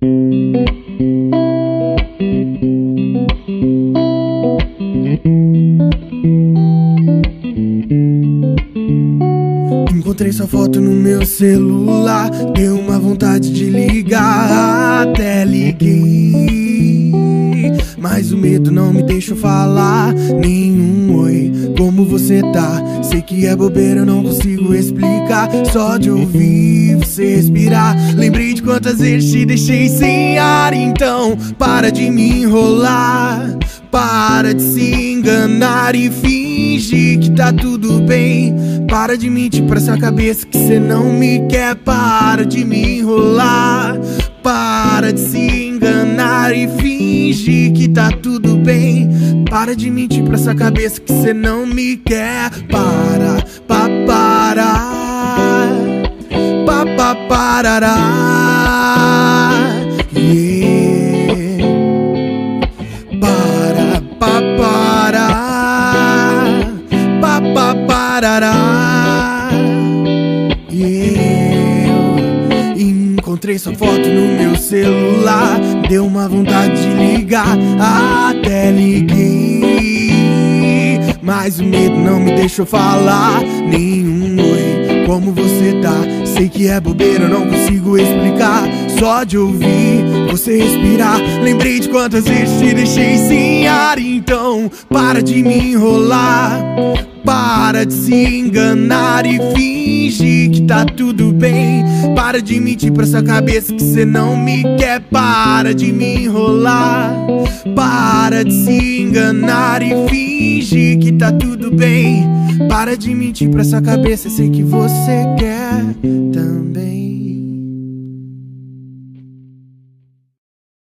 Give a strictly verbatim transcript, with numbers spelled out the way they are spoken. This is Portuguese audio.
Encontrei sua foto no meu celular, deu uma vontade de ligar, até liguei, mas o medo não me deixou falar nenhum oi. Como você tá? Sei que é bobeira, eu não consigo explicar. Só de ouvir você respirar, lembrei de quantas vezes te deixei sem ar. Então para de me enrolar, para de se enganar e fingir que tá tudo bem. Para de mentir pra sua cabeça que cê não me quer. Para de me enrolar, para de se enganar e fingir que tá tudo bem. Para de mentir pra sua cabeça que cê não me quer. Para, pa, para, pa, pa, parará, yeah. Para, pa, para, pa, pa, parará, yeah. Encontrei sua foto no meu celular, deu uma vontade de ligar, até liguei, mas o medo não me deixou falar nenhum oi. Como você tá? Sei que é bobeira, eu não consigo explicar. Só de ouvir você respirar, lembrei de quantas vezes te deixei sem ar. Então para de me enrolar, para de se enganar e fingir que tá tudo bem. Para de mentir pra sua cabeça que cê não me quer. Para de me enrolar, para de se enganar e fingir que tá tudo bem. Para de mentir pra sua cabeça, sei que você quer também.